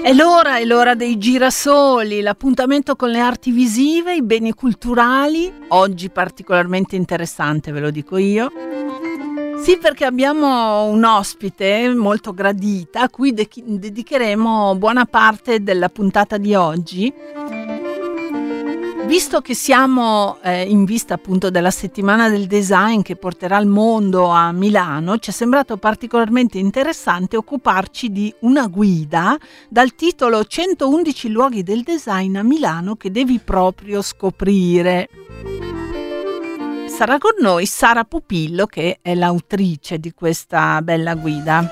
È l'ora dei girasoli, l'appuntamento con le arti visive, i beni culturali, oggi particolarmente interessante, ve lo dico io. Sì, perché abbiamo un ospite molto gradita a cui dedicheremo buona parte della puntata di oggi. Visto che siamo in vista appunto della settimana del design che porterà il mondo a Milano, ci è sembrato particolarmente interessante occuparci di una guida dal titolo 111 luoghi del design a Milano che devi proprio scoprire. Sarà con noi Sara Pupillo, che è l'autrice di questa bella guida.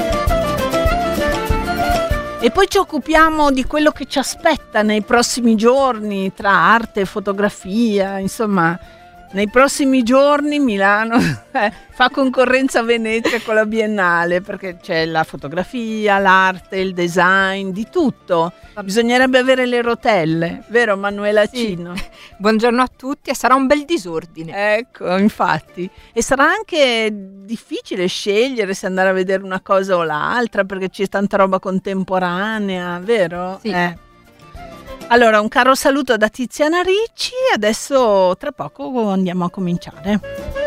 E poi ci occupiamo di quello che ci aspetta nei prossimi giorni tra arte e fotografia, insomma, nei prossimi giorni Milano fa concorrenza a Venezia con la Biennale, perché c'è la fotografia, l'arte, il design, di tutto. Bisognerebbe avere le rotelle, vero Manuela Cino? Sì. Buongiorno a tutti, e sarà un bel disordine. Ecco, infatti. E sarà anche difficile scegliere se andare a vedere una cosa o l'altra, perché c'è tanta roba contemporanea, vero? Sì. Allora, un caro saluto da Tiziana Ricci, adesso tra poco andiamo a cominciare.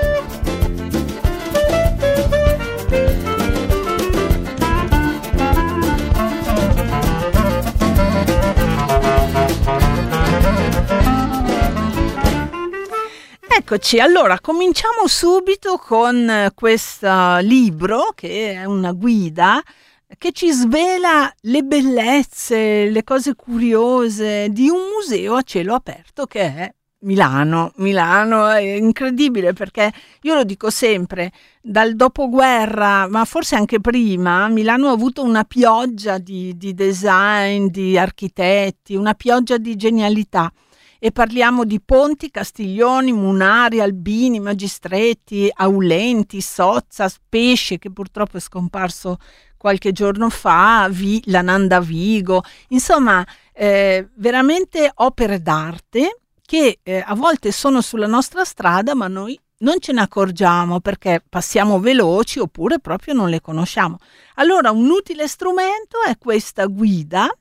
Eccoci, allora cominciamo subito con questo libro che è una guida che ci svela le bellezze, le cose curiose di un museo a cielo aperto che è Milano. Milano è incredibile perché io lo dico sempre, dal dopoguerra, ma forse anche prima, Milano ha avuto una pioggia di design, di architetti, una pioggia di genialità. E parliamo di Ponti, Castiglioni, Munari, Albini, Magistretti, Aulenti, Sozza, Pesce, che purtroppo è scomparso qualche giorno fa, la Nanda Vigo, insomma veramente opere d'arte che a volte sono sulla nostra strada ma noi non ce ne accorgiamo perché passiamo veloci oppure proprio non le conosciamo. Allora un utile strumento è questa guida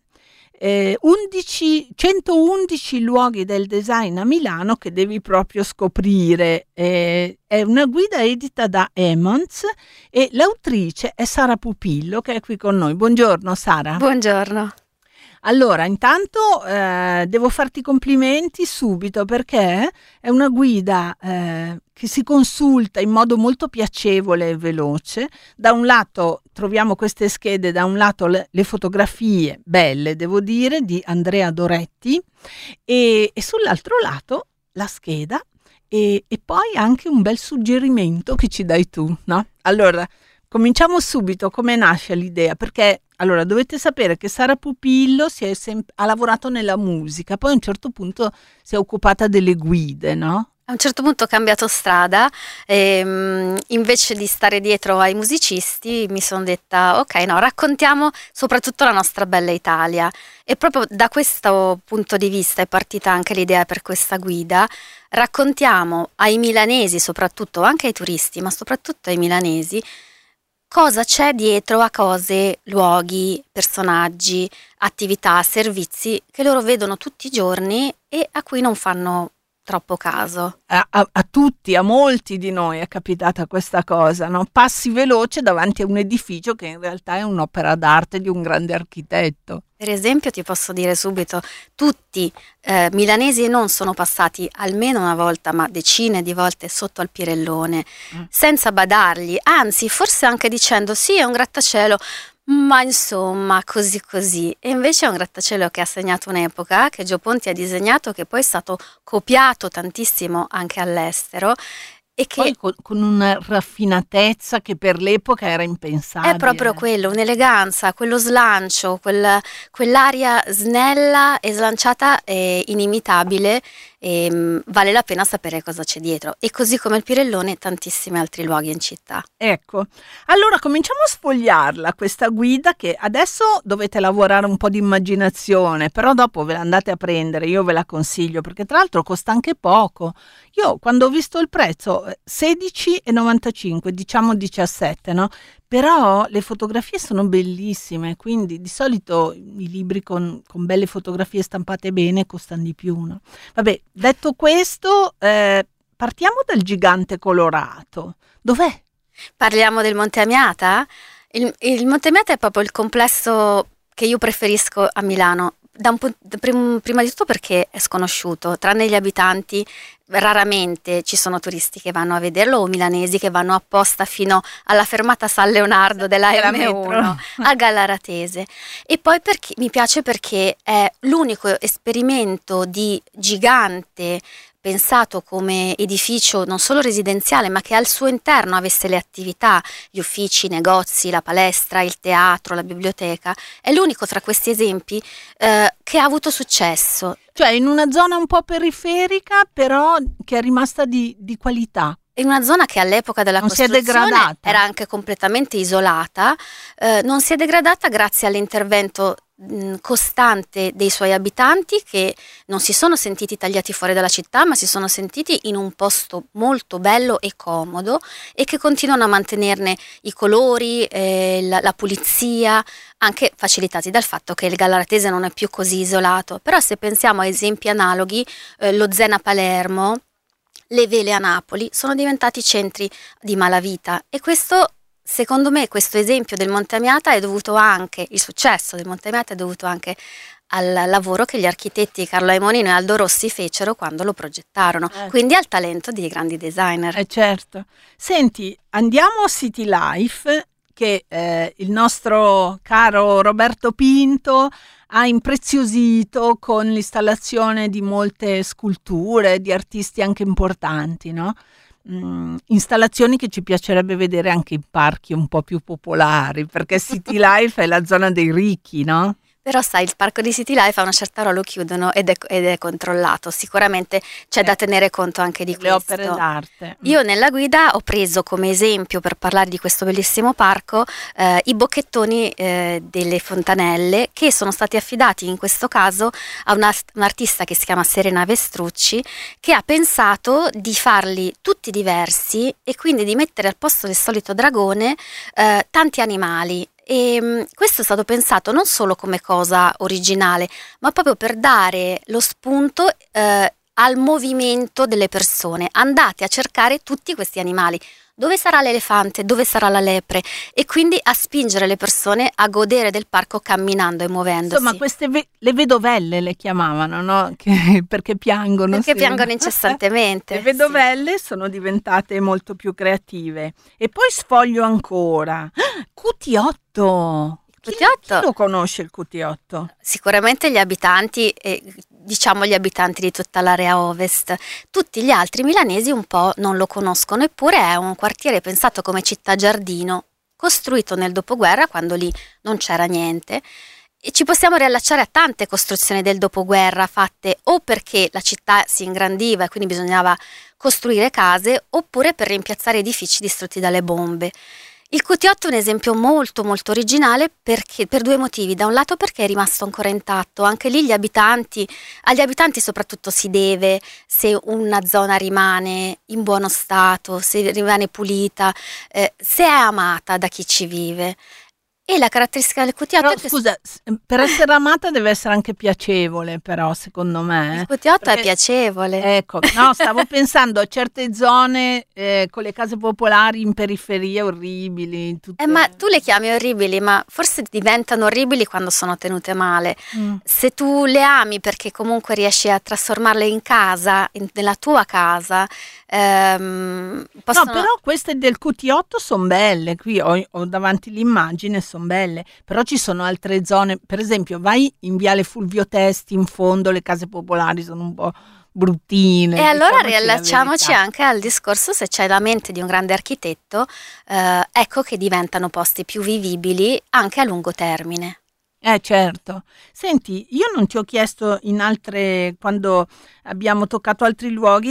111 luoghi del design a Milano che devi proprio scoprire. È una guida edita da Emons e l'autrice è Sara Pupillo che è qui con noi. Buongiorno Sara. Buongiorno. Allora, intanto devo farti complimenti subito perché è una guida che si consulta in modo molto piacevole e veloce. Da un lato troviamo queste schede, da un lato le fotografie belle, devo dire, di Andrea Doretti e sull'altro lato la scheda e poi anche un bel suggerimento che ci dai tu, no? Allora, cominciamo subito. Come nasce l'idea? Perché allora dovete sapere che Sara Pupillo ha lavorato nella musica, poi a un certo punto si è occupata delle guide, no? A un certo punto ho cambiato strada e invece di stare dietro ai musicisti mi sono detta ok, no, raccontiamo soprattutto la nostra bella Italia, e proprio da questo punto di vista è partita anche l'idea per questa guida. Raccontiamo ai milanesi, soprattutto anche ai turisti, ma soprattutto ai milanesi, cosa c'è dietro a cose, luoghi, personaggi, attività, servizi che loro vedono tutti i giorni e a cui non fanno troppo caso. A tutti, a molti di noi è capitata questa cosa, no? Passi veloce davanti a un edificio che in realtà è un'opera d'arte di un grande architetto. Per esempio ti posso dire subito, tutti milanesi non sono passati almeno una volta, ma decine di volte sotto al Pirellone, senza badargli, anzi forse anche dicendo sì, è un grattacielo, ma insomma così così. E invece è un grattacielo che ha segnato un'epoca, che Gio Ponti ha disegnato, che poi è stato copiato tantissimo anche all'estero. E che poi con una raffinatezza che per l'epoca era impensabile. È proprio quello, un'eleganza, quello slancio, quell'aria snella e slanciata e inimitabile, e vale la pena sapere cosa c'è dietro. E così come il Pirellone, tantissimi altri luoghi in città. Ecco, allora cominciamo a sfogliarla questa guida, che adesso dovete lavorare un po' di immaginazione, però dopo ve la andate a prendere, io ve la consiglio perché tra l'altro costa anche poco. Io quando ho visto il prezzo 16,95, diciamo 17, no? Però le fotografie sono bellissime, quindi di solito i libri con belle fotografie stampate bene costano di più, no? Vabbè, detto questo, partiamo dal Gigante Colorato. Dov'è? Parliamo del Monte Amiata? Il Monte Amiata è proprio il complesso che io preferisco a Milano. Prima di tutto perché è sconosciuto, tranne gli abitanti, raramente ci sono turisti che vanno a vederlo o milanesi che vanno apposta fino alla fermata San Leonardo della M1 a Gallaratese. E poi perché mi piace perché è l'unico esperimento di gigante pensato come edificio non solo residenziale, ma che al suo interno avesse le attività, gli uffici, i negozi, la palestra, il teatro, la biblioteca. È l'unico tra questi esempi che ha avuto successo. Cioè in una zona un po' periferica, però che è rimasta di qualità. In una zona che all'epoca della non costruzione era anche completamente isolata, non si è degradata grazie all'intervento costante dei suoi abitanti, che non si sono sentiti tagliati fuori dalla città, ma si sono sentiti in un posto molto bello e comodo, e che continuano a mantenerne i colori, la pulizia, anche facilitati dal fatto che il Gallaratese non è più così isolato. Però se pensiamo a esempi analoghi, lo Zen a Palermo, le Vele a Napoli sono diventati centri di malavita, e questo, secondo me, questo esempio del Monte Amiata è dovuto anche, il successo del Monte Amiata è dovuto anche al lavoro che gli architetti Carlo Aimonino e Aldo Rossi fecero quando lo progettarono, quindi al talento di grandi designer. Certo. Senti, andiamo a City Life, che il nostro caro Roberto Pinto ha impreziosito con l'installazione di molte sculture di artisti anche importanti, no? Installazioni che ci piacerebbe vedere anche in parchi un po' più popolari, perché City Life è la zona dei ricchi, no? Però sai, il parco di City Life a una certa ora lo chiudono ed è controllato. Sicuramente c'è da tenere conto anche di le questo. opere d'arte. Io nella guida ho preso come esempio, per parlare di questo bellissimo parco, i bocchettoni delle fontanelle, che sono stati affidati in questo caso a un'artista che si chiama Serena Vestrucci, che ha pensato di farli tutti diversi e quindi di mettere al posto del solito dragone tanti animali. E questo è stato pensato non solo come cosa originale, ma proprio per dare lo spunto al movimento delle persone. Andate a cercare tutti questi animali. Dove sarà l'elefante? Dove sarà la lepre? E quindi a spingere le persone a godere del parco camminando e muovendosi. Insomma, queste le vedovelle le chiamavano, no? Perché piangono. Perché piangono incessantemente. Le vedovelle sono diventate molto più creative. E poi sfoglio ancora. Cutiotto! Chi lo conosce il Cutiotto? Sicuramente gli abitanti, diciamo gli abitanti di tutta l'area ovest. Tutti gli altri milanesi un po' non lo conoscono, eppure è un quartiere pensato come città giardino, costruito nel dopoguerra, quando lì non c'era niente. E ci possiamo riallacciare a tante costruzioni del dopoguerra fatte o perché la città si ingrandiva e quindi bisognava costruire case, oppure per rimpiazzare edifici distrutti dalle bombe. Il Cutiotto è un esempio molto molto originale perché, per due motivi. Da un lato perché è rimasto ancora intatto, anche lì agli abitanti soprattutto si deve se una zona rimane in buono stato, se rimane pulita, se è amata da chi ci vive. E la caratteristica del Cutiotto è che... Scusa, per essere amata deve essere anche piacevole, però, secondo me. Il Cutiotto è piacevole. Ecco, no, stavo pensando a certe zone con le case popolari in periferia orribili. Tutte... Ma tu le chiami orribili, ma forse diventano orribili quando sono tenute male. Se tu le ami perché comunque riesci a trasformarle in casa, nella tua casa... No, però queste del Cutiotto sono belle, qui ho davanti l'immagine, sono belle, però ci sono altre zone, per esempio vai in Viale Fulvio Testi, in fondo le case popolari sono un po' bruttine. E allora riallacciamoci anche al discorso, se c'è la mente di un grande architetto, ecco che diventano posti più vivibili anche a lungo termine. Certo. Senti, io non ti ho chiesto quando abbiamo toccato altri luoghi,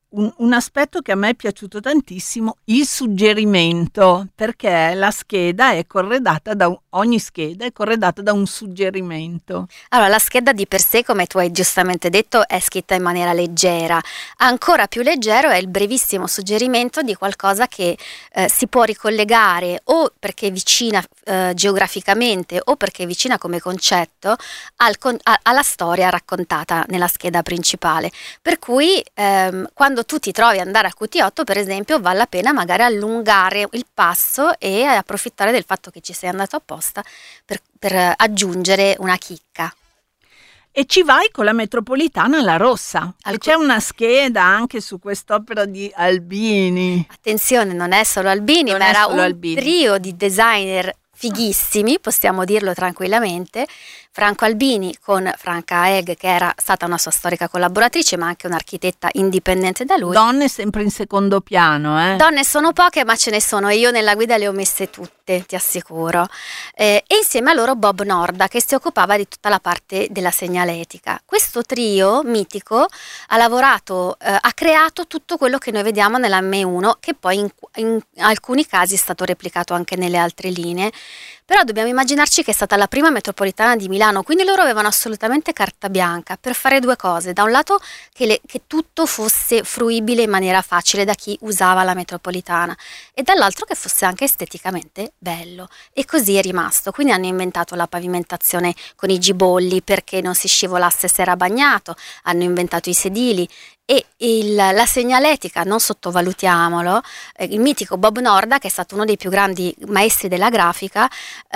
un aspetto che a me è piaciuto tantissimo, il suggerimento, perché la scheda è corredata ogni scheda è corredata da un suggerimento. Allora, la scheda di per sé, come tu hai giustamente detto, è scritta in maniera leggera. Ancora più leggero è il brevissimo suggerimento di qualcosa che si può ricollegare o perché è vicina geograficamente o perché è vicina come concetto alla storia raccontata nella scheda principale. Per cui quando tu ti trovi ad andare a QT8, per esempio, vale la pena magari allungare il passo e approfittare del fatto che ci sei andato apposta per aggiungere una chicca. E ci vai con la metropolitana alla rossa. C'è una scheda anche su quest'opera di Albini. Attenzione, non è solo Albini, ma era un trio di designer fighissimi, possiamo dirlo tranquillamente. Franco Albini con Franca Egg, che era stata una sua storica collaboratrice, ma anche un'architetta indipendente da lui. Donne sempre in secondo piano, Donne sono poche, ma ce ne sono, e io nella guida le ho messe tutte, ti assicuro. E insieme a loro Bob Norda, che si occupava di tutta la parte della segnaletica. Questo trio mitico ha lavorato, ha creato tutto quello che noi vediamo nella M1, che poi in alcuni casi è stato replicato anche nelle altre linee. Però dobbiamo immaginarci che è stata la prima metropolitana di Milano, quindi loro avevano assolutamente carta bianca per fare due cose: da un lato che tutto fosse fruibile in maniera facile da chi usava la metropolitana, e dall'altro che fosse anche esteticamente bello, e così è rimasto. Quindi hanno inventato la pavimentazione con i gibolli perché non si scivolasse se era bagnato, hanno inventato i sedili. E la segnaletica, non sottovalutiamolo, il mitico Bob Norda, che è stato uno dei più grandi maestri della grafica,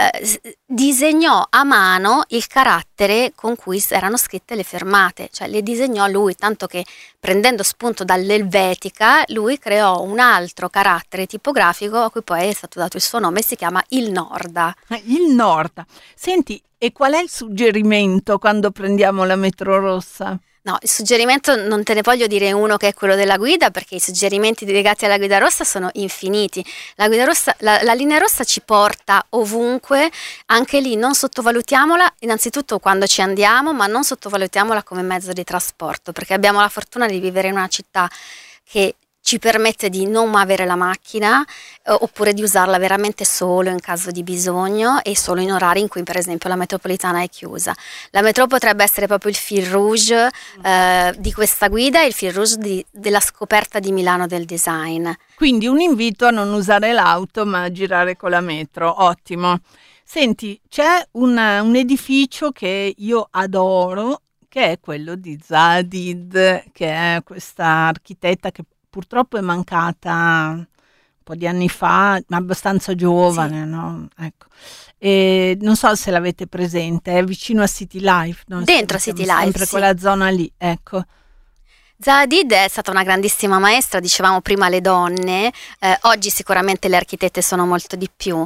disegnò a mano il carattere con cui erano scritte le fermate, cioè le disegnò lui, tanto che prendendo spunto dall'Elvetica lui creò un altro carattere tipografico a cui poi è stato dato il suo nome, si chiama il Norda. Il Norda. Senti, e qual è il suggerimento quando prendiamo la metro rossa? No, il suggerimento non te ne voglio dire uno che è quello della guida, perché i suggerimenti legati alla guida rossa sono infiniti. La guida rossa, la linea rossa ci porta ovunque, anche lì non sottovalutiamola innanzitutto quando ci andiamo, ma non sottovalutiamola come mezzo di trasporto, perché abbiamo la fortuna di vivere in una città che ci permette di non avere la macchina oppure di usarla veramente solo in caso di bisogno e solo in orari in cui per esempio la metropolitana è chiusa. La metro potrebbe essere proprio il fil rouge di questa guida e il fil rouge della scoperta di Milano del design. Quindi un invito a non usare l'auto ma a girare con la metro, ottimo. Senti, c'è un edificio che io adoro, che è quello di Zadid, che è questa architetta che purtroppo è mancata un po' di anni fa, ma abbastanza giovane, sì. No? Ecco. E non so se l'avete presente, è vicino a City Life. No? Dentro City Life, sempre sì. Quella zona lì, ecco. Zadid è stata una grandissima maestra, dicevamo prima le donne, oggi sicuramente le architette sono molto di più.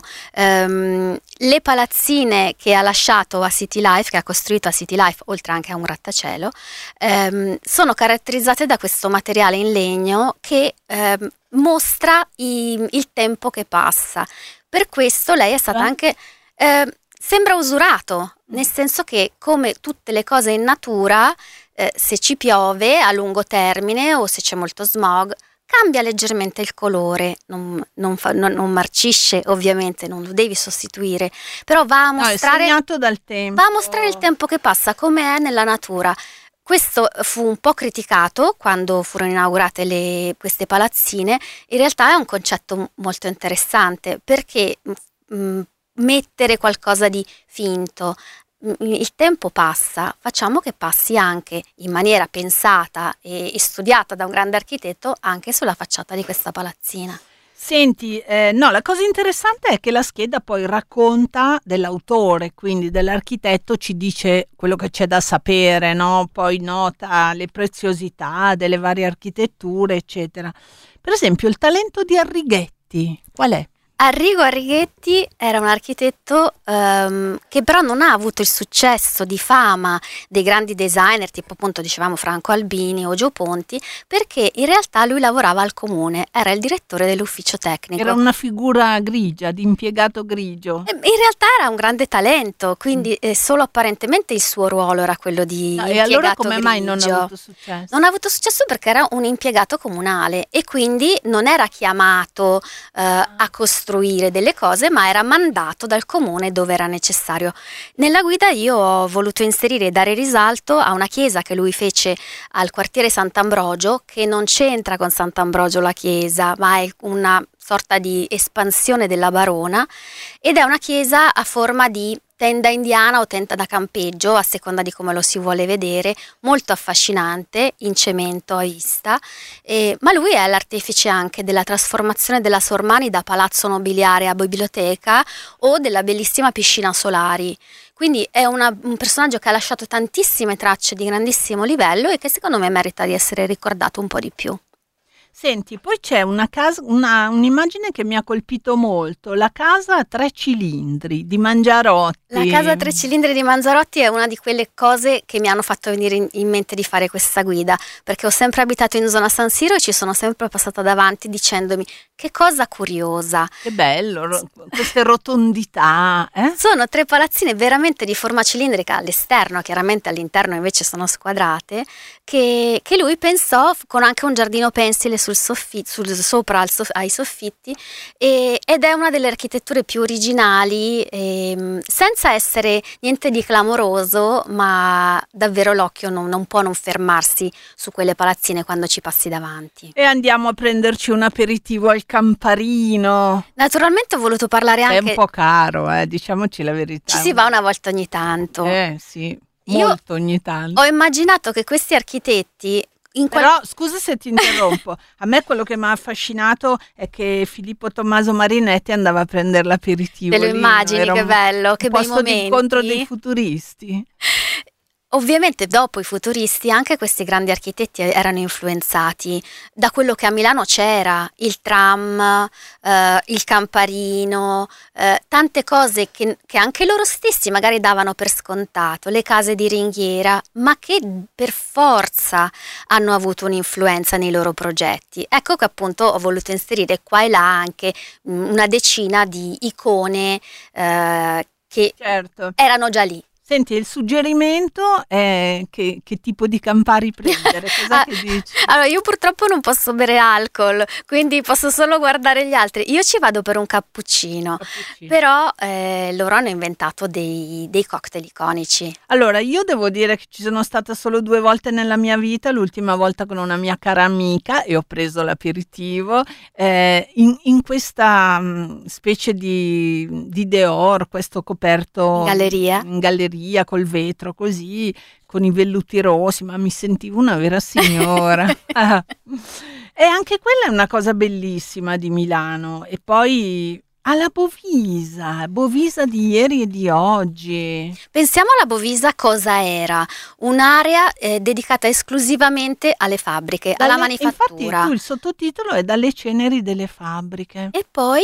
Le palazzine che ha lasciato a City Life, che ha costruito a City Life, oltre anche a un grattacielo, sono caratterizzate da questo materiale in legno che mostra il tempo che passa. Per questo lei è stata anche... sembra usurato, nel senso che come tutte le cose in natura, se ci piove a lungo termine o se c'è molto smog, cambia leggermente il colore, non marcisce ovviamente, non lo devi sostituire, però va a mostrare, è segnato dal tempo. Va a mostrare il tempo che passa, come è nella natura. Questo fu un po' criticato quando furono inaugurate queste palazzine. In realtà è un concetto molto interessante, perché mettere qualcosa di finto, il tempo passa, facciamo che passi anche in maniera pensata e studiata da un grande architetto anche sulla facciata di questa palazzina. Senti, no, la cosa interessante è che la scheda poi racconta dell'autore, quindi dell'architetto, ci dice quello che c'è da sapere, no? Poi nota le preziosità delle varie architetture, eccetera. Per esempio, il talento di Arrighetti, qual è? Arrigo Arrighetti era un architetto che però non ha avuto il successo di fama dei grandi designer, tipo appunto dicevamo Franco Albini o Gio Ponti, perché in realtà lui lavorava al comune, era il direttore dell'ufficio tecnico. Era una figura grigia, di impiegato grigio. In realtà era un grande talento, quindi solo apparentemente il suo ruolo era quello di impiegato e allora come grigio. mai non ha avuto successo? Non ha avuto successo perché era un impiegato comunale e quindi non era chiamato a costruire delle cose, ma era mandato dal comune dove era necessario. Nella guida io ho voluto inserire e dare risalto a una chiesa che lui fece al quartiere Sant'Ambrogio, che non c'entra con Sant'Ambrogio la chiesa, ma è una sorta di espansione della Barona, ed è una chiesa a forma di tenda indiana o tenda da campeggio, a seconda di come lo si vuole vedere, molto affascinante, in cemento a vista, ma lui è l'artefice anche della trasformazione della Sormani da palazzo nobiliare a biblioteca o della bellissima piscina Solari. Quindi è un personaggio che ha lasciato tantissime tracce di grandissimo livello e che secondo me merita di essere ricordato un po' di più. Senti, poi c'è una casa, un'immagine che mi ha colpito molto, la casa a 3 cilindri di Mangiarotti. La casa a 3 cilindri di Mangiarotti è una di quelle cose che mi hanno fatto venire in mente di fare questa guida, perché ho sempre abitato in zona San Siro e ci sono sempre passata davanti dicendomi che cosa curiosa. Che bello, queste rotondità. Sono 3 palazzine veramente di forma cilindrica all'esterno, chiaramente all'interno invece sono squadrate, che lui pensò con anche un giardino pensile sopra ai soffitti, ed è una delle architetture più originali, senza essere niente di clamoroso, ma davvero l'occhio non può non fermarsi su quelle palazzine quando ci passi davanti. E andiamo a prenderci un aperitivo al Camparino. Naturalmente ho voluto parlare anche... È un po' caro, diciamoci la verità. Ci si va una volta ogni tanto. Sì, molto ogni tanto. Ho immaginato che questi architetti... Però scusa se ti interrompo, a me quello che mi ha affascinato è che Filippo Tommaso Marinetti andava a prendere l'aperitivo. Te lo immagini, che bello, che bei momenti. Posto di incontro dei futuristi. Ovviamente dopo i futuristi anche questi grandi architetti erano influenzati da quello che a Milano c'era, il tram, il Camparino, tante cose che anche loro stessi magari davano per scontato, le case di ringhiera, ma che per forza hanno avuto un'influenza nei loro progetti. Ecco che appunto ho voluto inserire qua e là anche una decina di icone che erano già lì. Senti, il suggerimento è che tipo di Campari prendere? Cos'è che dici? Allora, io purtroppo non posso bere alcol, quindi posso solo guardare gli altri. Io ci vado per un cappuccino. Però loro hanno inventato dei cocktail iconici. Allora, io devo dire che ci sono stata solo 2 volte nella mia vita, l'ultima volta con una mia cara amica e ho preso l'aperitivo in questa specie di Dior, questo coperto in galleria col vetro così, con i velluti rossi, ma mi sentivo una vera signora. E anche quella è una cosa bellissima di Milano. E poi alla Bovisa di ieri e di oggi. Pensiamo alla Bovisa cosa era? Un'area dedicata esclusivamente alle fabbriche, alla manifattura. Infatti il sottotitolo è Dalle ceneri delle fabbriche. E poi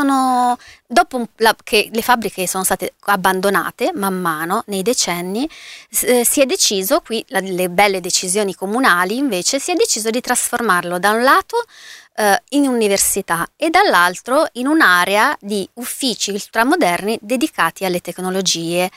dopo che le fabbriche sono state abbandonate man mano nei decenni, si è deciso, qui le belle decisioni comunali invece, si è deciso di trasformarlo da un lato in università e dall'altro in un'area di uffici ultramoderni dedicati alle tecnologie.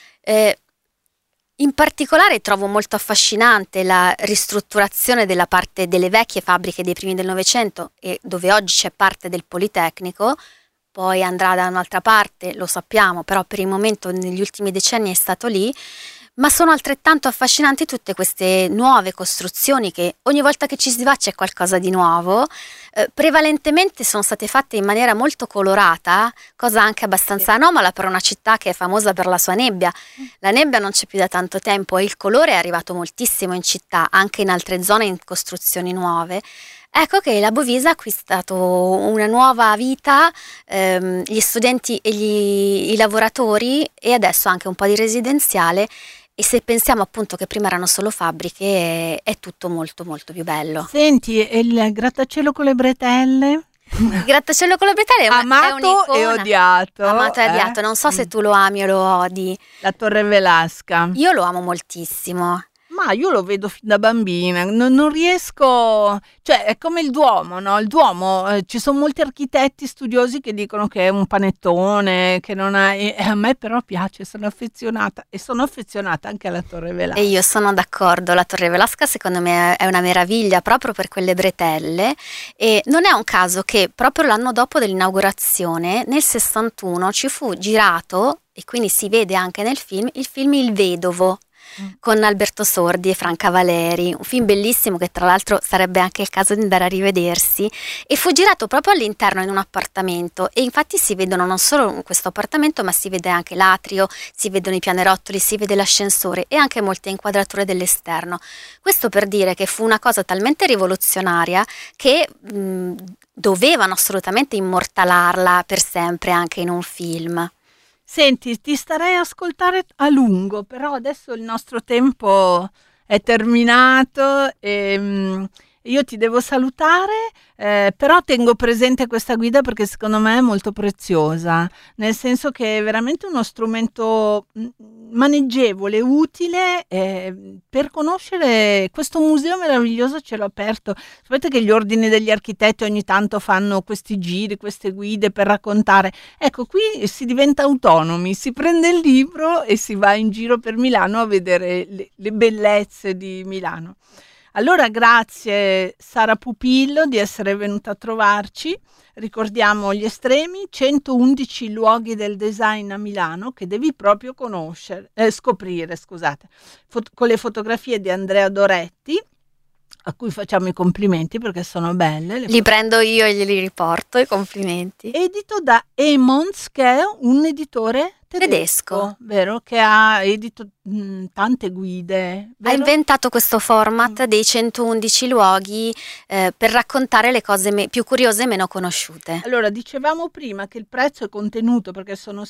In particolare trovo molto affascinante la ristrutturazione della parte delle vecchie fabbriche dei primi del Novecento, e dove oggi c'è parte del Politecnico, poi andrà da un'altra parte, lo sappiamo, però per il momento negli ultimi decenni è stato lì. Ma sono altrettanto affascinanti tutte queste nuove costruzioni che ogni volta che ci si va c'è qualcosa di nuovo. Prevalentemente sono state fatte in maniera molto colorata, cosa anche abbastanza anomala per una città che è famosa per la sua nebbia. La nebbia non c'è più da tanto tempo e il colore è arrivato moltissimo in città, anche in altre zone in costruzioni nuove. Ecco che la Bovisa ha acquistato una nuova vita, gli studenti e i lavoratori, e adesso anche un po' di residenziale. E se pensiamo appunto che prima erano solo fabbriche, è tutto molto molto più bello. Senti, e il grattacielo con le bretelle? Il grattacielo con la Bretagna è amato e odiato. Amato e odiato, non so se tu lo ami o lo odi. La Torre Velasca. Io lo amo moltissimo. Ma io lo vedo fin da bambina, non riesco, cioè è come il Duomo, no? Il Duomo, ci sono molti architetti studiosi che dicono che è un panettone, che non ha, e a me però piace, sono affezionata e sono affezionata anche alla Torre Velasca. E io sono d'accordo, la Torre Velasca secondo me è una meraviglia proprio per quelle bretelle, e non è un caso che proprio l'anno dopo dell'inaugurazione, nel 61, ci fu girato, e quindi si vede anche nel film, il film Il Vedovo, con Alberto Sordi e Franca Valeri, un film bellissimo che tra l'altro sarebbe anche il caso di andare a rivedersi, e fu girato proprio all'interno in un appartamento, e infatti si vedono non solo questo appartamento, ma si vede anche l'atrio, si vedono i pianerottoli, si vede l'ascensore e anche molte inquadrature dell'esterno. Questo per dire che fu una cosa talmente rivoluzionaria che dovevano assolutamente immortalarla per sempre anche in un film. Senti, ti starei a ascoltare a lungo, però adesso il nostro tempo è terminato e io ti devo salutare, però tengo presente questa guida perché secondo me è molto preziosa, nel senso che è veramente uno strumento maneggevole, utile per conoscere questo museo meraviglioso cielo aperto. Sapete che gli ordini degli architetti ogni tanto fanno questi giri, queste guide per raccontare. Ecco, qui si diventa autonomi, si prende il libro e si va in giro per Milano a vedere le bellezze di Milano. Allora grazie Sara Pupillo di essere venuta a trovarci. Ricordiamo gli estremi, 111 luoghi del design a Milano che devi proprio scoprire, scusate, con le fotografie di Andrea Doretti, a cui facciamo i complimenti perché sono belle. Li prendo io e glieli riporto, i complimenti. Edito da Emons, che è un editore tedesco, vero? Che ha edito tante guide. Vero? Ha inventato questo format dei 111 luoghi per raccontare le cose più curiose e meno conosciute. Allora, dicevamo prima che il prezzo è contenuto perché sono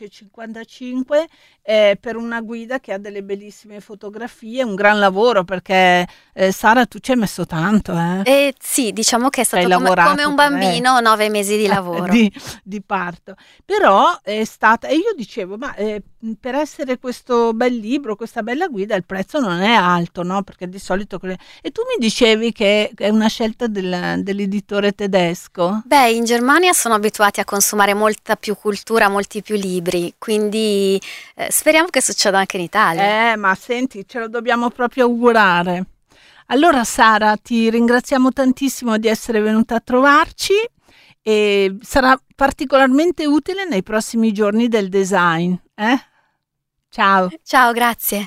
16,55 per una guida che ha delle bellissime fotografie, un gran lavoro perché Sara, tu ci hai messo tanto. Sì, diciamo che è stato come un bambino, 9 mesi di lavoro. di parto. Però è stata, e io dicevo, ma per essere questo bel libro, questa bella guida, il prezzo non è alto, no? Perché di solito... E tu mi dicevi che è una scelta dell'editore tedesco? Beh, in Germania sono abituati a consumare molta più cultura, molti più libri, quindi speriamo che succeda anche in Italia. Ma senti, ce lo dobbiamo proprio augurare. Allora Sara, ti ringraziamo tantissimo di essere venuta a trovarci e sarà particolarmente utile nei prossimi giorni del design. Ciao. Ciao, grazie.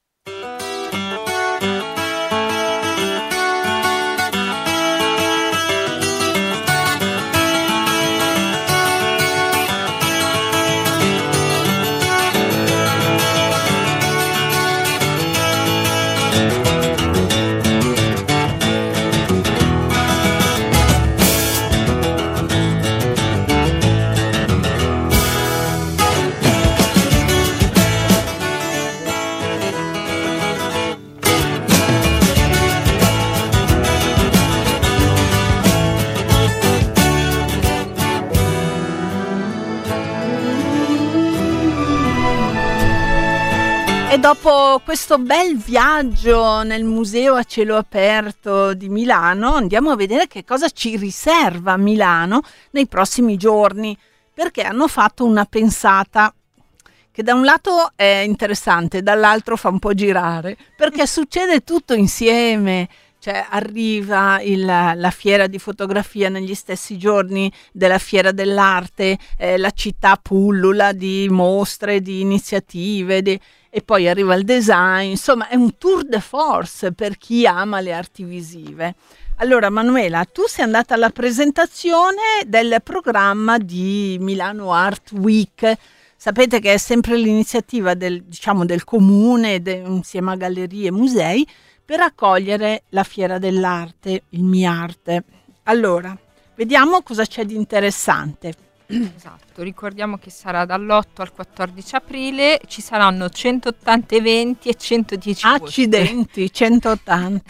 E dopo questo bel viaggio nel museo a cielo aperto di Milano andiamo a vedere che cosa ci riserva Milano nei prossimi giorni, perché hanno fatto una pensata che da un lato è interessante, dall'altro fa un po' girare, perché succede tutto insieme. Cioè arriva la fiera di fotografia negli stessi giorni della fiera dell'arte, la città pullula di mostre, di iniziative, e poi arriva il design, insomma è un tour de force per chi ama le arti visive. Allora Manuela, tu sei andata alla presentazione del programma di Milano Art Week. Sapete che è sempre l'iniziativa del comune, insieme a gallerie e musei, per accogliere la Fiera dell'Arte, il MiArte. Allora, vediamo cosa c'è di interessante. Esatto, ricordiamo che sarà dall'8 al 14 aprile, ci saranno 180 eventi e 110 Accidenti, 180.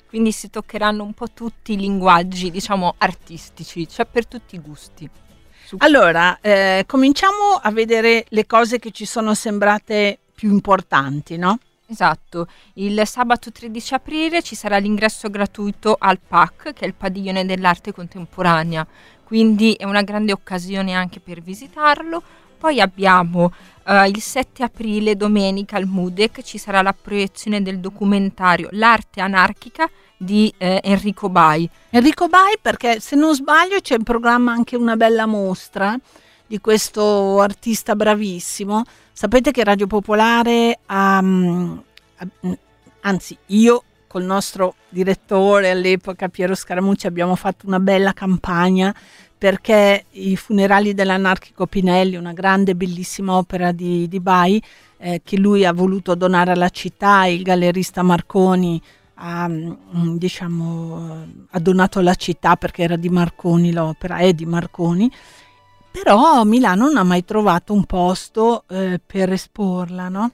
quindi si toccheranno un po' tutti i linguaggi, diciamo, artistici, cioè per tutti i gusti. Allora, cominciamo a vedere le cose che ci sono sembrate più importanti, no? Esatto, il sabato 13 aprile ci sarà l'ingresso gratuito al PAC, che è il Padiglione dell'Arte Contemporanea, quindi è una grande occasione anche per visitarlo. Poi abbiamo il 7 aprile, domenica, al MUDEC ci sarà la proiezione del documentario L'arte anarchica di Enrico Bai. Enrico Bai, perché se non sbaglio c'è in programma anche una bella mostra di questo artista bravissimo. Sapete che Radio Popolare anzi io col nostro direttore all'epoca Piero Scaramucci abbiamo fatto una bella campagna perché i funerali dell'anarchico Pinelli, una grande bellissima opera di Bai che lui ha voluto donare alla città, il gallerista Marconi ha donato alla città perché era di Marconi, l'opera è di Marconi, però Milano non ha mai trovato un posto per esporla, no?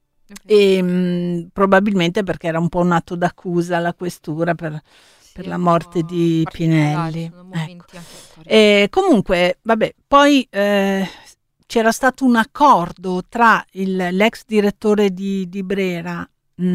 E probabilmente perché era un po' un atto d'accusa alla questura per la morte di Pinelli. Ecco. Comunque, vabbè, poi c'era stato un accordo tra l'ex direttore di Brera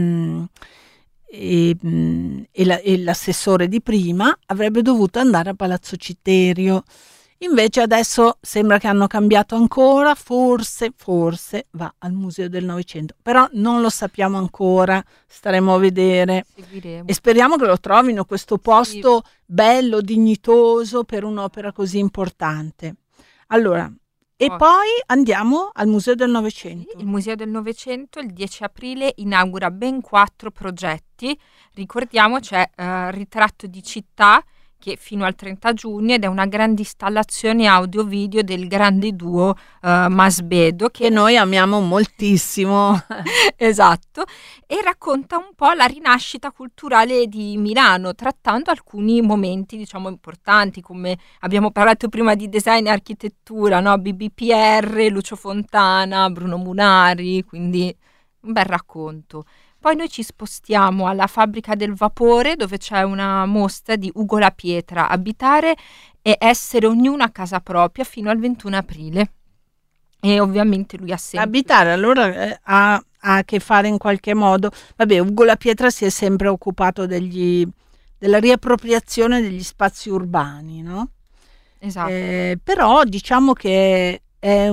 e l'assessore di prima, avrebbe dovuto andare a Palazzo Citterio. Invece adesso sembra che hanno cambiato ancora, forse va al Museo del Novecento, però non lo sappiamo ancora, staremo a vedere. Seguiremo. E speriamo che lo trovino questo posto bello, dignitoso per un'opera così importante. Allora, poi andiamo al Museo del Novecento. Il Museo del Novecento il 10 aprile inaugura ben 4 progetti, ricordiamo c'è Ritratto di città, che fino al 30 giugno ed è una grande installazione audio-video del grande duo Masbedo che noi amiamo moltissimo. Esatto, e racconta un po' la rinascita culturale di Milano, trattando alcuni momenti diciamo importanti, come abbiamo parlato prima di design e architettura, no? BBPR, Lucio Fontana, Bruno Munari, quindi un bel racconto. Poi noi ci spostiamo alla Fabbrica del Vapore, dove c'è una mostra di Ugo La Pietra, Abitare e essere ognuno a casa propria, fino al 21 aprile. E ovviamente lui ha sempre... Abitare allora ha a che fare in qualche modo... Vabbè, Ugo La Pietra si è sempre occupato della riappropriazione degli spazi urbani, no? Esatto. Però diciamo che è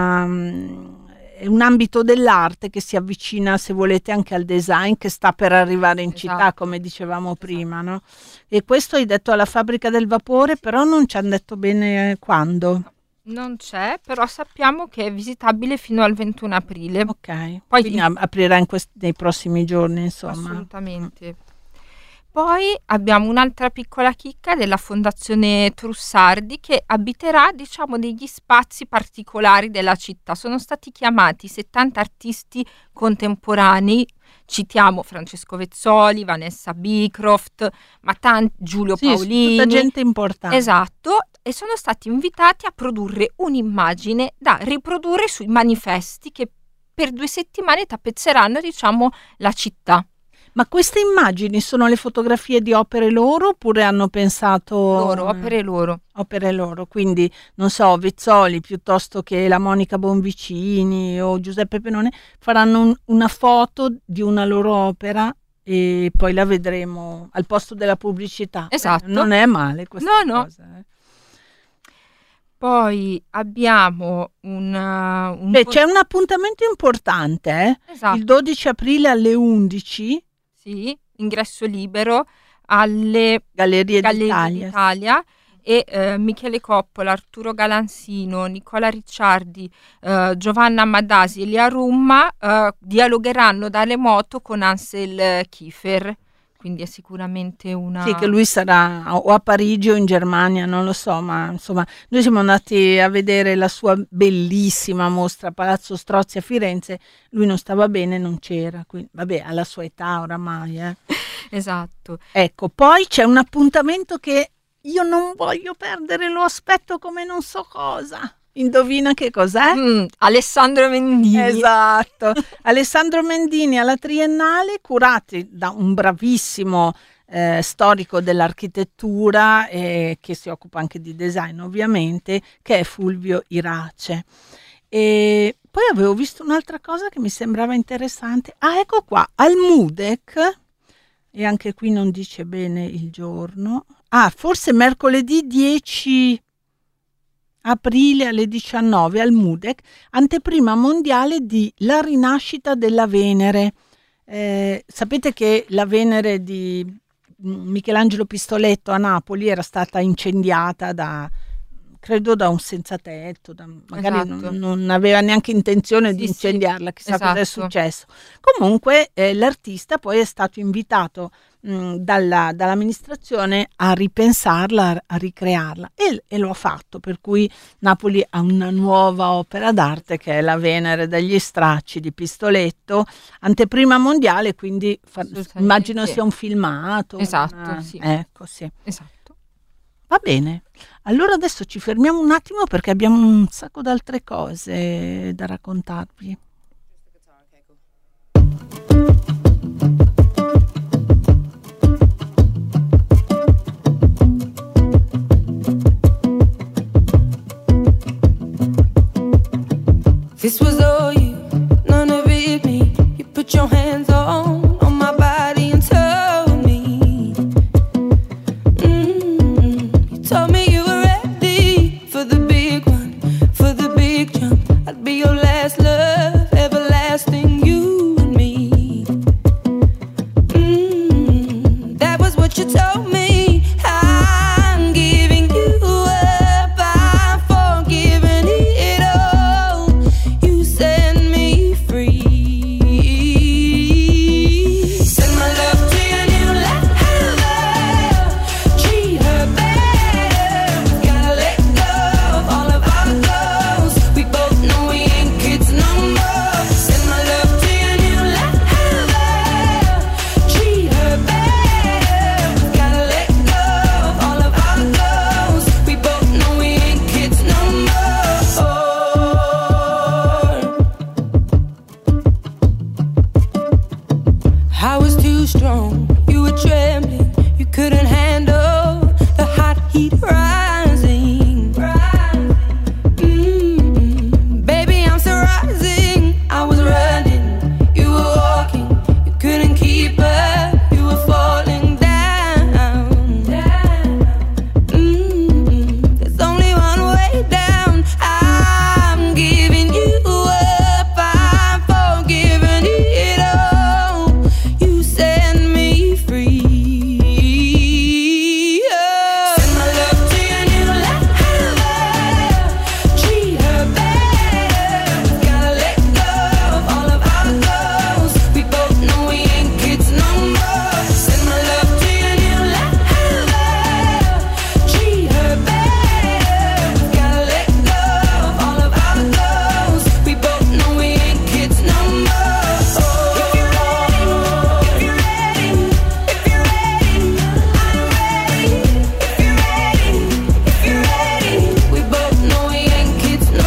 un ambito dell'arte che si avvicina, se volete, anche al design, che sta per arrivare in città, come dicevamo prima, no? E questo hai detto alla Fabbrica del Vapore, però non ci hanno detto bene quando. Non c'è, però sappiamo che è visitabile fino al 21 aprile. Ok, poi quindi aprirà nei prossimi giorni, insomma. Assolutamente. Poi abbiamo un'altra piccola chicca della Fondazione Trussardi, che abiterà, diciamo, degli spazi particolari della città. Sono stati chiamati 70 artisti contemporanei, citiamo Francesco Vezzoli, Vanessa Beecroft, ma Giulio Paolini. Tutta gente importante. Esatto, e sono stati invitati a produrre un'immagine da riprodurre sui manifesti che per 2 settimane tappezzeranno, diciamo, la città. Ma queste immagini sono le fotografie di opere loro oppure hanno pensato... Opere loro. Opere loro, quindi non so, Vezzoli piuttosto che la Monica Bonvicini o Giuseppe Penone faranno una foto di una loro opera e poi la vedremo al posto della pubblicità. Esatto. Non è male questa cosa. Poi abbiamo c'è un appuntamento importante, Esatto. Il 12 aprile alle 11. Sì, ingresso libero alle Gallerie d'Italia e Michele Coppola, Arturo Galansino, Nicola Ricciardi, Giovanna Madasi e Lia Rumma dialogheranno da remoto con Ansel Kiefer. Quindi è sicuramente una... Sì, che lui sarà o a Parigi o in Germania, non lo so, ma insomma noi siamo andati a vedere la sua bellissima mostra a Palazzo Strozzi a Firenze, lui non stava bene, non c'era, quindi vabbè, alla sua età oramai. Esatto. Ecco, poi c'è un appuntamento che io non voglio perdere, lo aspetto come non so cosa. Indovina che cos'è? Alessandro Mendini. Esatto, Alessandro Mendini alla Triennale, curati da un bravissimo storico dell'architettura e che si occupa anche di design ovviamente, che è Fulvio Irace. E poi avevo visto un'altra cosa che mi sembrava interessante. Ecco qua, al MUDEC, e anche qui non dice bene il giorno. Forse mercoledì 10 aprile alle 19 al MUDEC, anteprima mondiale di La rinascita della Venere. Sapete che la Venere di Michelangelo Pistoletto a Napoli era stata incendiata credo da un senza tetto, magari Esatto. non aveva neanche intenzione di incendiarla, chissà cosa è esatto. successo. Comunque l'artista poi è stato invitato dall'amministrazione a ripensarla, a ricrearla e lo ha fatto, per cui Napoli ha una nuova opera d'arte che è la Venere dagli stracci di Pistoletto, anteprima mondiale, quindi Assolutamente immagino sì. sia un filmato. Esatto, sì. Ecco, sì. Esatto. Va bene, allora adesso ci fermiamo un attimo perché abbiamo un sacco d'altre cose da raccontarvi. This was all you, none of it me. You put your hands on my body and told me. You told me you were ready for the big one, for the big jump. I'd be your last love, everlasting, you and me. That was what you told me. I'm giving you up, I'm forgiving it all. You set me free. Send my love to your new lover. Treat her better. We gotta let go of all of our goals. We both know we ain't kids no more. Send my love to your new lover. Treat her better. We gotta let go of all of our goals. We both know we ain't kids no more. I was too strong, you were trembling, you couldn't handle the hot heat rising. Baby, I'm still rising. I was running, you were walking, you couldn't keep up, you were falling down. There's only one way down. I'm giving you up, I'm forgiving it all. You set me free. Send my love to your new lover. Treat her better. We gotta let go of all of our goals. We both know we ain't kids no more. Send my love to your new lover. Treat her better. We gotta let go of all of our goals. We both know we ain't kids no more. If you're ready, if you're ready, if you're ready, I'm ready. If you're ready, if you're ready, we both know we ain't kids no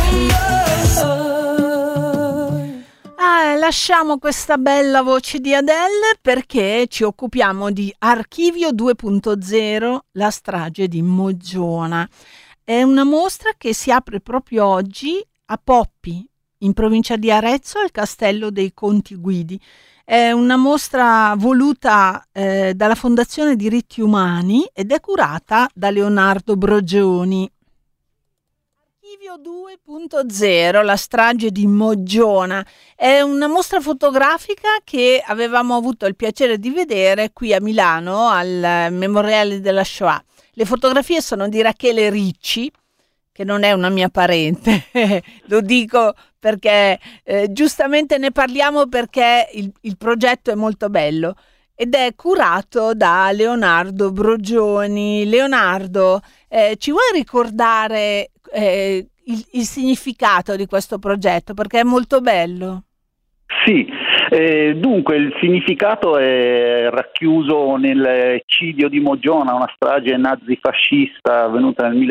more. Lasciamo questa bella voce di Adele perché ci occupiamo di Archivio 2.0, la strage di Moggiona. È una mostra che si apre proprio oggi a Poppi, in provincia di Arezzo, al Castello dei Conti Guidi. È una mostra voluta dalla Fondazione Diritti Umani ed è curata da Leonardo Brogioni. Archivio 2.0, la strage di Moggiona, è una mostra fotografica che avevamo avuto il piacere di vedere qui a Milano al Memoriale della Shoah. Le fotografie sono di Rachele Ricci, che non è una mia parente, lo dico perché giustamente ne parliamo perché il progetto è molto bello ed è curato da Leonardo Brogioni. Leonardo, ci vuoi ricordare il significato di questo progetto, perché è molto bello? Sì, Dunque, il significato è racchiuso nell'eccidio di Mogiona, una strage nazifascista avvenuta nel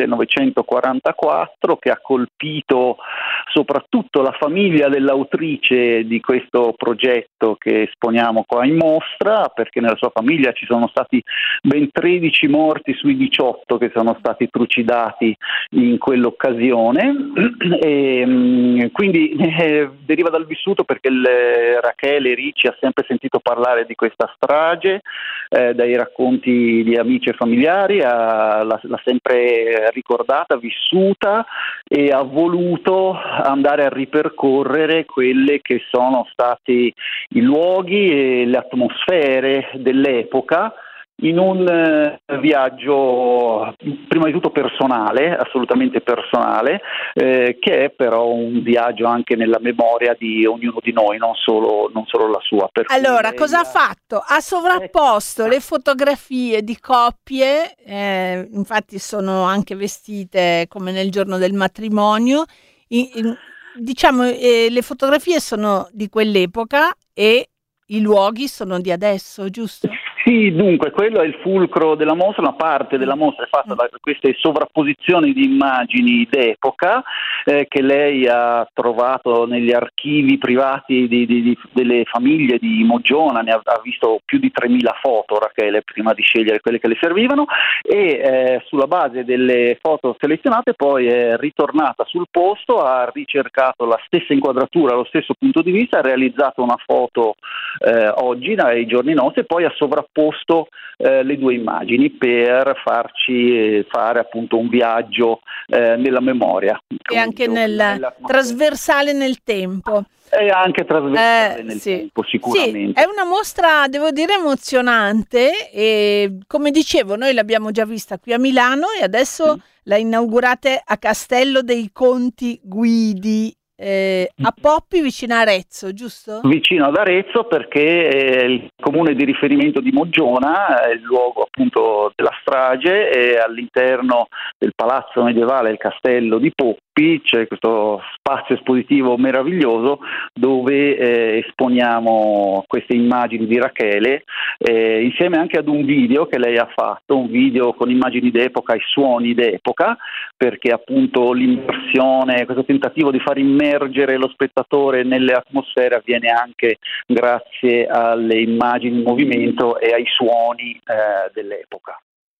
1944 che ha colpito soprattutto la famiglia dell'autrice di questo progetto che esponiamo qua in mostra, perché nella sua famiglia ci sono stati ben 13 morti sui 18 che sono stati trucidati in quell'occasione e quindi deriva dal vissuto, perché Rachele Ricci ha sempre sentito parlare di questa strage dai racconti di amici e familiari, l'ha sempre ricordata, vissuta, e ha voluto andare a ripercorrere quelle che sono stati i luoghi e le atmosfere dell'epoca in un viaggio prima di tutto personale, assolutamente personale, che è però un viaggio anche nella memoria di ognuno di noi, non solo la sua. Allora, cosa ha fatto? Ha sovrapposto le fotografie di coppie, infatti sono anche vestite come nel giorno del matrimonio, diciamo le fotografie sono di quell'epoca e i luoghi sono di adesso, giusto? Sì, dunque, quello è il fulcro della mostra, una parte della mostra è fatta da queste sovrapposizioni di immagini d'epoca che lei ha trovato negli archivi privati delle famiglie di Mogiona, ne ha visto più di 3.000 foto Rachele prima di scegliere quelle che le servivano e sulla base delle foto selezionate poi è ritornata sul posto, ha ricercato la stessa inquadratura, lo stesso punto di vista, ha realizzato una foto oggi, nei giorni nostri, e poi ha sovrapposto le due immagini per farci fare appunto un viaggio nella memoria. E anche trasversale nel tempo. E anche trasversale nel tempo, sicuramente. Sì, è una mostra, devo dire, emozionante e come dicevo noi l'abbiamo già vista qui a Milano e adesso la inaugurate a Castello dei Conti Guidi. A Poppi, vicino a Arezzo, giusto? Vicino ad Arezzo, perché è il comune di riferimento di Mogiona, è il luogo appunto della strage, e all'interno del palazzo medievale, il castello di Poppi, c'è questo spazio espositivo meraviglioso dove esponiamo queste immagini di Rachele insieme anche ad un video che lei ha fatto, un video con immagini d'epoca e suoni d'epoca, perché appunto l'immersione, questo tentativo di far immergere lo spettatore nelle atmosfere avviene anche grazie alle immagini in movimento e ai suoni dell'epoca.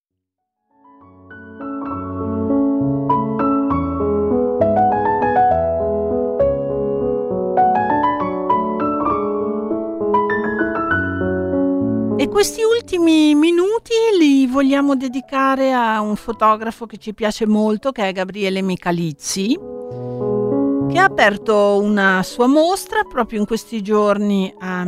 E questi ultimi minuti li vogliamo dedicare a un fotografo che ci piace molto, che è Gabriele Michalizzi, che ha aperto una sua mostra proprio in questi giorni a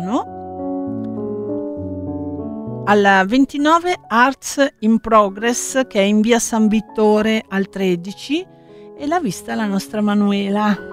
Milano, alla 29 Arts in Progress, che è in via San Vittore al 13, e l'ha vista la nostra Manuela.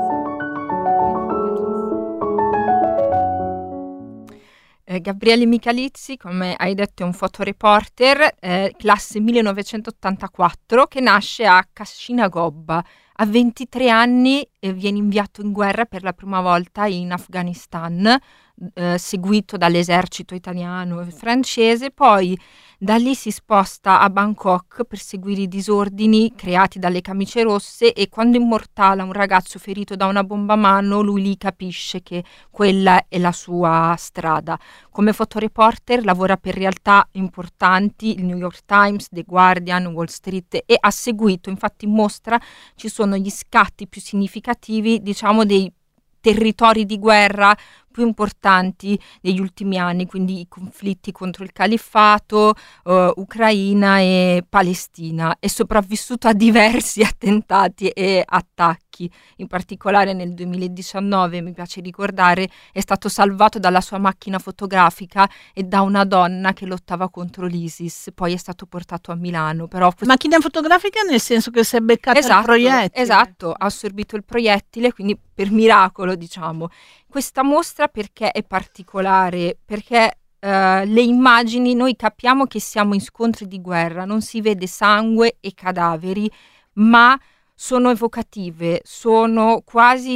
Gabriele Michalizzi, come hai detto, è un fotoreporter, classe 1984, che nasce a Cascina Gobba. A 23 anni viene inviato in guerra per la prima volta in Afghanistan, seguito dall'esercito italiano e francese, poi da lì si sposta a Bangkok per seguire i disordini creati dalle camicie rosse, e quando immortala un ragazzo ferito da una bomba a mano, lui lì capisce che quella è la sua strada. Come fotoreporter lavora per realtà importanti, il New York Times, The Guardian, Wall Street, e ha seguito, infatti in mostra ci sono gli scatti più significativi, diciamo, dei territori di guerra più importanti degli ultimi anni, quindi i conflitti contro il califfato, Ucraina e Palestina. È sopravvissuto a diversi attentati e attacchi, in particolare nel 2019, mi piace ricordare, è stato salvato dalla sua macchina fotografica e da una donna che lottava contro l'ISIS, poi è stato portato a Milano. Però macchina fotografica nel senso che si è beccata il proiettile. Esatto, ha assorbito il proiettile, quindi per miracolo, diciamo. Questa mostra perché è particolare? Perché le immagini, noi capiamo che siamo in scontri di guerra, non si vede sangue e cadaveri, ma sono evocative, sono quasi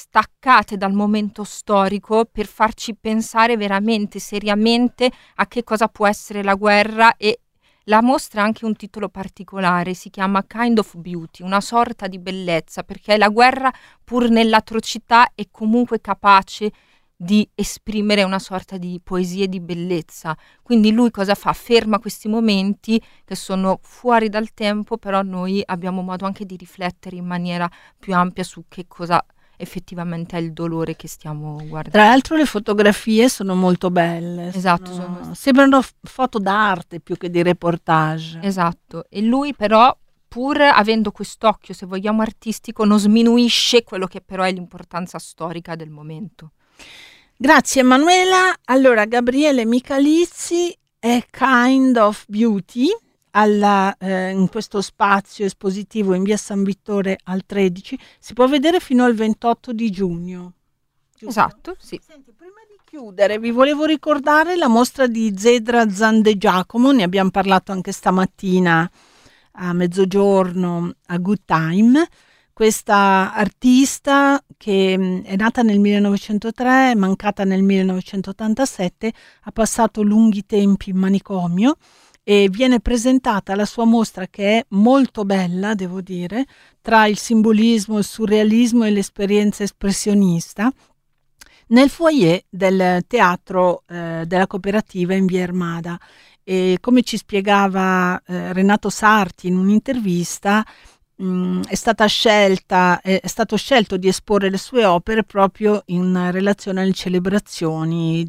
staccate dal momento storico per farci pensare veramente seriamente a che cosa può essere la guerra, e la mostra ha anche un titolo particolare, si chiama Kind of Beauty, una sorta di bellezza, perché la guerra, pur nell'atrocità, è comunque capace di esprimere una sorta di poesia e di bellezza. Quindi lui cosa fa? Ferma questi momenti che sono fuori dal tempo, però noi abbiamo modo anche di riflettere in maniera più ampia su che cosa effettivamente è il dolore che stiamo guardando. Tra l'altro le fotografie sono molto belle. Esatto, Sembrano foto d'arte più che di reportage. Esatto, e lui però, pur avendo quest'occhio, se vogliamo, artistico, non sminuisce quello che però è l'importanza storica del momento. Grazie Emanuela. Allora, Gabriele Michalizzi è Kind of Beauty in questo spazio espositivo in via San Vittore al 13. Si può vedere fino al 28 di giugno. Giusto? Esatto, sì. Senti, prima di chiudere vi volevo ricordare la mostra di Zedra Zande Giacomo, ne abbiamo parlato anche stamattina a mezzogiorno a Good Time. Questa artista che è nata nel 1903, è mancata nel 1987, ha passato lunghi tempi in manicomio e viene presentata la sua mostra, che è molto bella, devo dire, tra il simbolismo, il surrealismo e l'esperienza espressionista, nel foyer del teatro della cooperativa in via Armada. E come ci spiegava Renato Sarti in un'intervista, è stato scelto di esporre le sue opere proprio in relazione alle celebrazioni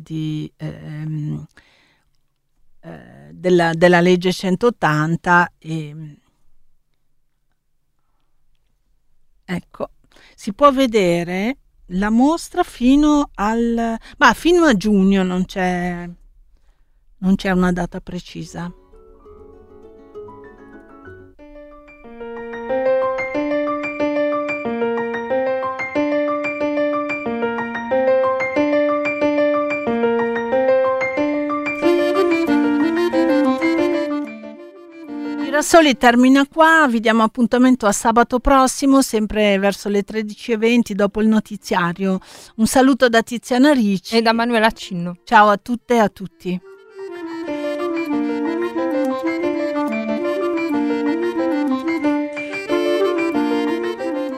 della legge 180 e ecco, si può vedere la mostra fino a giugno, non c'è una data precisa. Girasoli termina qua, vi diamo appuntamento a sabato prossimo, sempre verso le 13:20 dopo il notiziario. Un saluto da Tiziana Ricci E da Manuela Cinno. Ciao a tutte e a tutti.